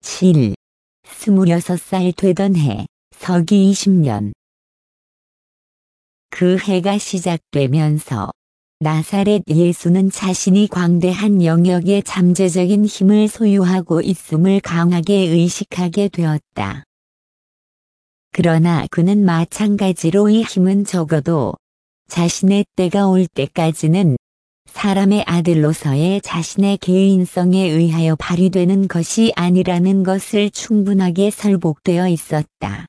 7. 26살 되던 해, 서기 20년. 그 해가 시작되면서 나사렛 예수는 자신이 광대한 영역의 잠재적인 힘을 소유하고 있음을 강하게 의식하게 되었다. 그러나 그는 마찬가지로 이 힘은 적어도 자신의 때가 올 때까지는 사람의 아들로서의 자신의 개인성에 의하여 발휘되는 것이 아니라는 것을 충분하게 설복되어 있었다.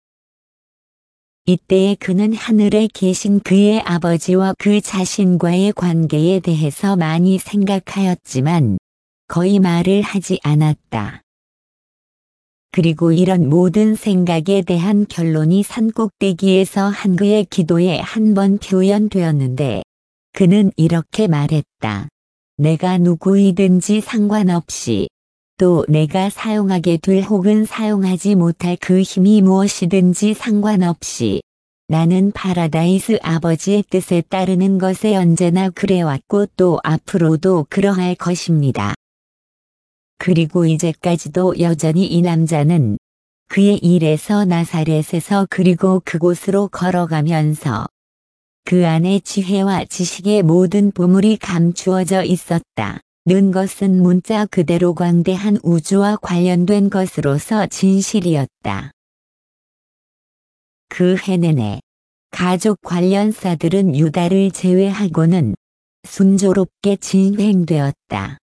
이때에 그는 하늘에 계신 그의 아버지와 그 자신과의 관계에 대해서 많이 생각하였지만 거의 말을 하지 않았다. 그리고 이런 모든 생각에 대한 결론이 산꼭대기에서 한 그의 기도에 한 번 표현되었는데 그는 이렇게 말했다. 내가 누구이든지 상관없이 또 내가 사용하게 될 혹은 사용하지 못할 그 힘이 무엇이든지 상관없이 나는 파라다이스 아버지의 뜻에 따르는 것에 언제나 그래왔고 또 앞으로도 그러할 것입니다. 그리고 이제까지도 여전히 이 남자는 그의 일에서 나사렛에서 그리고 그곳으로 걸어가면서 그 안에 지혜와 지식의 모든 보물이 감추어져 있었다. 는 것은 문자 그대로 광대한 우주와 관련된 것으로서 진실이었다. 그 해 내내 가족 관련사들은 유다를 제외하고는 순조롭게 진행되었다.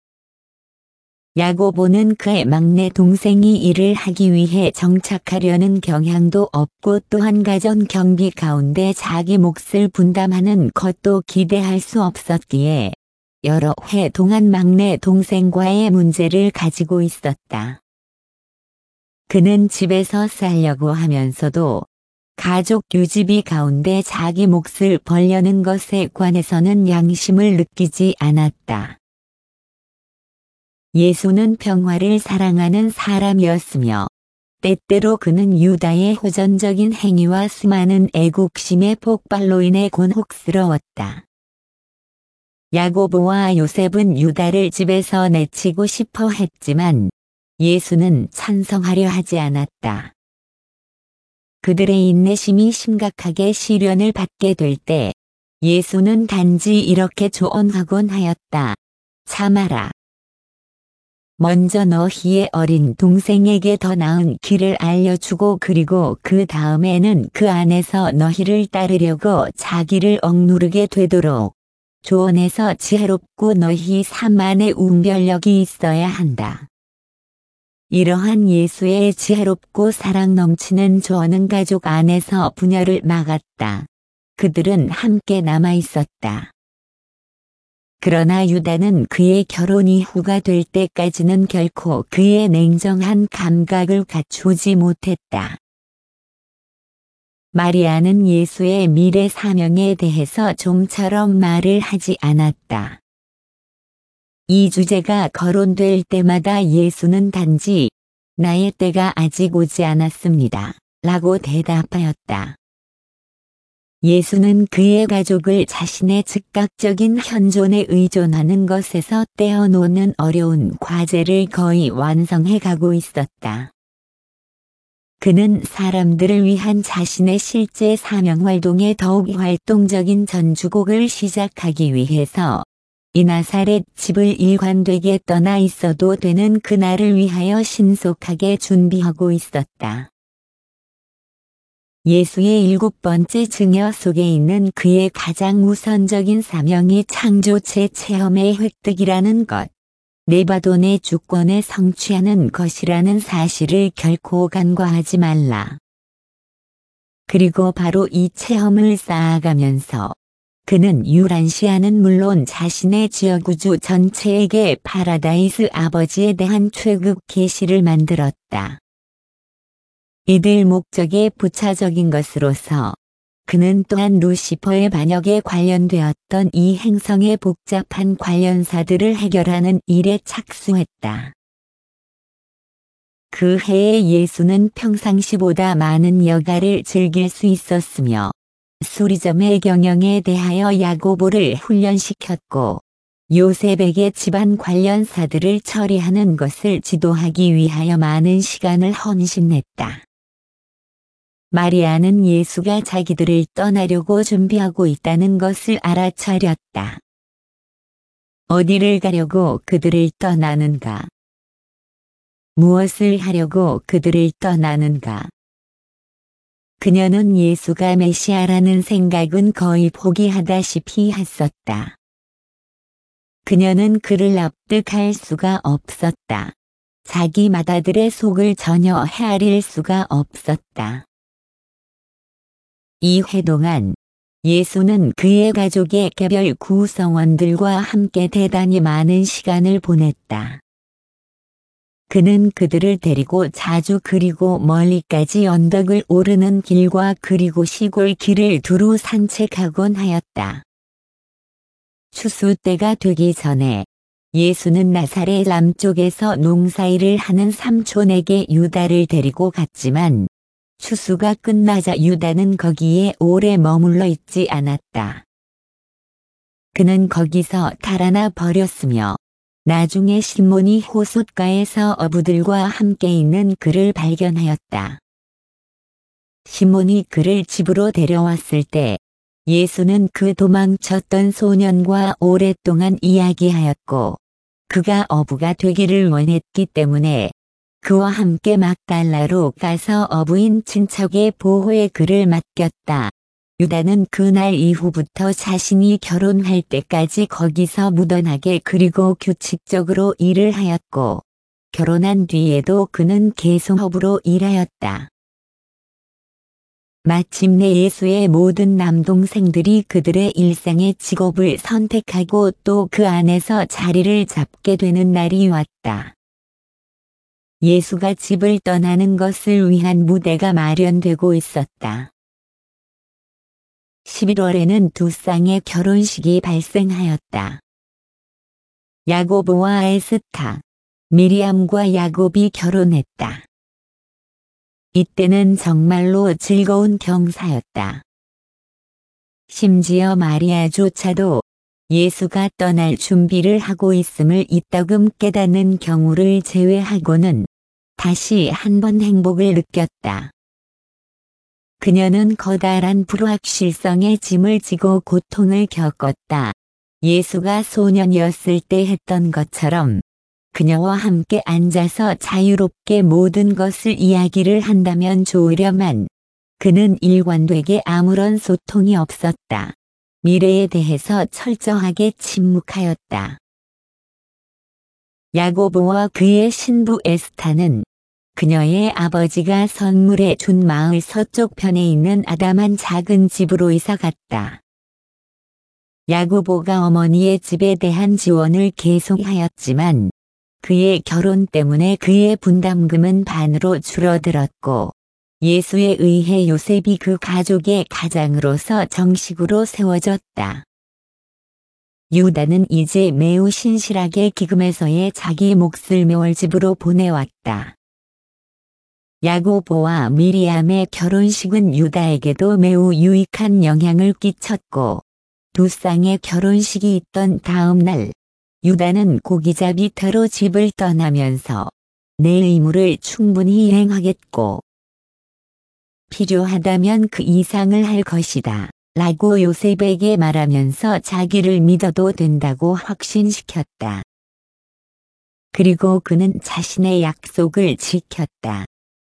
야고보는 그의 막내 동생이 일을 하기 위해 정착하려는 경향도 없고 또한 가정 경비 가운데 자기 몫을 분담하는 것도 기대할 수 없었기에 여러 해 동안 막내 동생과의 문제를 가지고 있었다. 그는 집에서 살려고 하면서도 가족 유지비 가운데 자기 몫을 벌려는 것에 관해서는 양심을 느끼지 않았다. 예수는 평화를 사랑하는 사람이었으며 때때로 그는 유다의 호전적인 행위와 수많은 애국심의 폭발로 인해 곤혹스러웠다. 야고보와 요셉은 유다를 집에서 내치고 싶어 했지만 예수는 찬성하려 하지 않았다. 그들의 인내심이 심각하게 시련을 받게 될 때 예수는 단지 이렇게 조언하곤 하였다. 참아라. 먼저 너희의 어린 동생에게 더 나은 길을 알려주고 그리고 그 다음에는 그 안에서 너희를 따르려고 자기를 억누르게 되도록 조언해서 지혜롭고 너희 삶 안에 운별력이 있어야 한다. 이러한 예수의 지혜롭고 사랑 넘치는 조언은 가족 안에서 분열을 막았다. 그들은 함께 남아 있었다. 그러나 유다는 그의 결혼 이후가 될 때까지는 결코 그의 냉정한 감각을 갖추지 못했다. 마리아는 예수의 미래 사명에 대해서 좀처럼 말을 하지 않았다. 이 주제가 거론될 때마다 예수는 단지 나의 때가 아직 오지 않았습니다. 라고 대답하였다. 예수는 그의 가족을 자신의 즉각적인 현존에 의존하는 것에서 떼어놓는 어려운 과제를 거의 완성해 가고 있었다. 그는 사람들을 위한 자신의 실제 사명 활동에 더욱 활동적인 전주곡을 시작하기 위해서 이 나사렛 집을 일관되게 떠나 있어도 되는 그날을 위하여 신속하게 준비하고 있었다. 예수의 7번째 증여 속에 있는 그의 가장 우선적인 사명이 창조체 체험의 획득이라는 것, 네바돈의 주권에 성취하는 것이라는 사실을 결코 간과하지 말라. 그리고 바로 이 체험을 쌓아가면서 그는 유란시아는 물론 자신의 지역우주 전체에게 파라다이스 아버지에 대한 최극 계시를 만들었다. 이들 목적에 부차적인 것으로서 그는 또한 루시퍼의 반역에 관련되었던 이 행성의 복잡한 관련사들을 해결하는 일에 착수했다. 그 해에 예수는 평상시보다 많은 여가를 즐길 수 있었으며 수리점의 경영에 대하여 야고보를 훈련시켰고 요셉에게 집안 관련사들을 처리하는 것을 지도하기 위하여 많은 시간을 헌신했다. 마리아는 예수가 자기들을 떠나려고 준비하고 있다는 것을 알아차렸다. 어디를 가려고 그들을 떠나는가? 무엇을 하려고 그들을 떠나는가? 그녀는 예수가 메시아라는 생각은 거의 포기하다시피 했었다. 그녀는 그를 납득할 수가 없었다. 자기 맏아들의 속을 전혀 헤아릴 수가 없었다. 이 회 동안 예수는 그의 가족의 개별 구성원들과 함께 대단히 많은 시간을 보냈다. 그는 그들을 데리고 자주 그리고 멀리까지 언덕을 오르는 길과 그리고 시골 길을 두루 산책하곤 하였다. 추수 때가 되기 전에 예수는 나사렛 남쪽에서 농사일을 하는 삼촌에게 유다를 데리고 갔지만 추수가 끝나자 유다는 거기에 오래 머물러 있지 않았다. 그는 거기서 달아나 버렸으며 나중에 시몬이 호숫가에서 어부들과 함께 있는 그를 발견하였다. 시몬이 그를 집으로 데려왔을 때 예수는 그 도망쳤던 소년과 오랫동안 이야기하였고 그가 어부가 되기를 원했기 때문에 그와 함께 막달라로 가서 어부인 친척의 보호에 그를 맡겼다. 유다는 그날 이후부터 자신이 결혼할 때까지 거기서 무던하게 그리고 규칙적으로 일을 하였고 결혼한 뒤에도 그는 계속 어부로 일하였다. 마침내 예수의 모든 남동생들이 그들의 일상의 직업을 선택하고 또 그 안에서 자리를 잡게 되는 날이 왔다. 예수가 집을 떠나는 것을 위한 무대가 마련되고 있었다. 11월에는 두 쌍의 결혼식이 발생하였다. 야고보와 에스타, 미리암과 야곱이 결혼했다. 이때는 정말로 즐거운 경사였다. 심지어 마리아조차도 예수가 떠날 준비를 하고 있음을 이따금 깨닫는 경우를 제외하고는 다시 한번 행복을 느꼈다. 그녀는 커다란 불확실성의 짐을 지고 고통을 겪었다. 예수가 소년이었을 때 했던 것처럼 그녀와 함께 앉아서 자유롭게 모든 것을 이야기를 한다면 좋으려만 그는 일관되게 아무런 소통이 없었다. 미래에 대해서 철저하게 침묵하였다. 야고보와 그의 신부 에스타는 그녀의 아버지가 선물해 준 마을 서쪽 편에 있는 아담한 작은 집으로 이사 갔다. 야고보가 어머니의 집에 대한 지원을 계속하였지만 그의 결혼 때문에 그의 분담금은 반으로 줄어들었고 예수에 의해 요셉이 그 가족의 가장으로서 정식으로 세워졌다. 유다는 이제 매우 신실하게 기금에서의 자기 몫을 메울 집으로 보내왔다. 야고보와 미리암의 결혼식은 유다에게도 매우 유익한 영향을 끼쳤고 두 쌍의 결혼식이 있던 다음 날 유다는 고기잡이 터로 집을 떠나면서 내 의무를 충분히 이행하겠고 필요하다면 그 이상을 할 것이다 라고 요셉에게 말하면서 자기를 믿어도 된다고 확신시켰다. 그리고 그는 자신의 약속을 지켰다.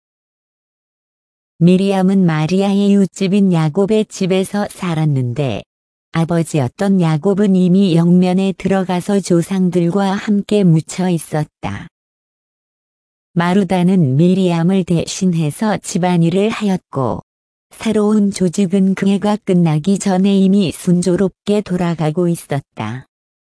미리암은 마리아의 이웃집인 야곱의 집에서 살았는데 아버지였던 야곱은 이미 영면에 들어가서 조상들과 함께 묻혀 있었다. 마루다는 미리암을 대신해서 집안일을 하였고 새로운 조직은 그 해가 끝나기 전에 이미 순조롭게 돌아가고 있었다.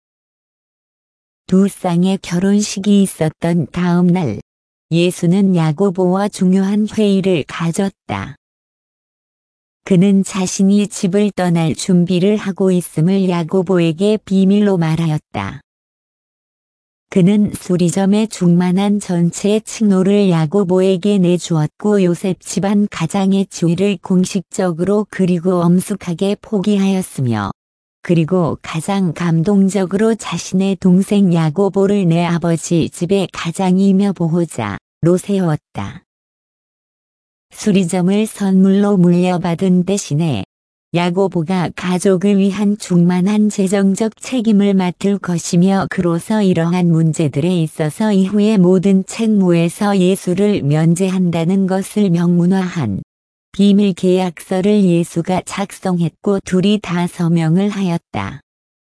두 쌍의 결혼식이 있었던 다음 날 예수는 야고보와 중요한 회의를 가졌다. 그는 자신이 집을 떠날 준비를 하고 있음을 야고보에게 비밀로 말하였다. 그는 수리점의 중만한 전체의 칭호를 야고보에게 내주었고 요셉 집안 가장의 지위를 공식적으로 그리고 엄숙하게 포기하였으며 그리고 가장 감동적으로 자신의 동생 야고보를 내 아버지 집의 가장이며 보호자로 세웠다. 수리점을 선물로 물려받은 대신에 야고보가 가족을 위한 충만한 재정적 책임을 맡을 것이며 그로써 이러한 문제들에 있어서 이후의 모든 책무에서 예수를 면제한다는 것을 명문화한 비밀 계약서를 예수가 작성했고 둘이 다 서명을 하였다.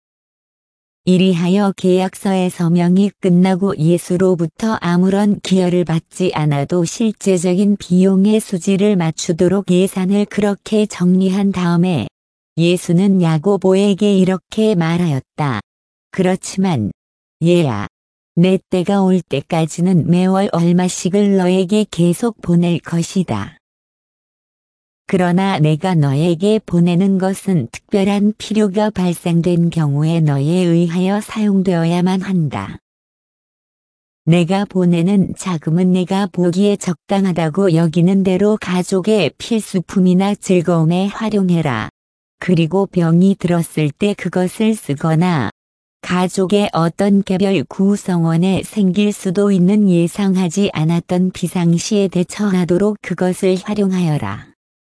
이리하여 계약서의 서명이 끝나고 예수로부터 아무런 기여를 받지 않아도 실제적인 비용의 수지를 맞추도록 예산을 그렇게 정리한 다음에 예수는 야고보에게 이렇게 말하였다. 그렇지만 얘야, 내 때가 올 때까지는 매월 얼마씩을 너에게 계속 보낼 것이다. 그러나 내가 너에게 보내는 것은 특별한 필요가 발생된 경우에 너에 의하여 사용되어야만 한다. 내가 보내는 자금은 내가 보기에 적당하다고 여기는 대로 가족의 필수품이나 즐거움에 활용해라. 그리고 병이 들었을 때 그것을 쓰거나 가족의 어떤 개별 구성원에 생길 수도 있는 예상하지 않았던 비상시에 대처하도록 그것을 활용하여라.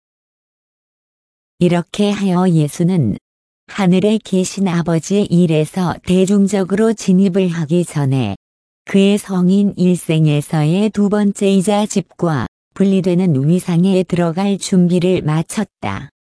이렇게 하여 예수는 하늘에 계신 아버지의 일에서 대중적으로 진입을 하기 전에 그의 성인 일생에서의 두 번째이자 집과 분리되는 위상에 들어갈 준비를 마쳤다.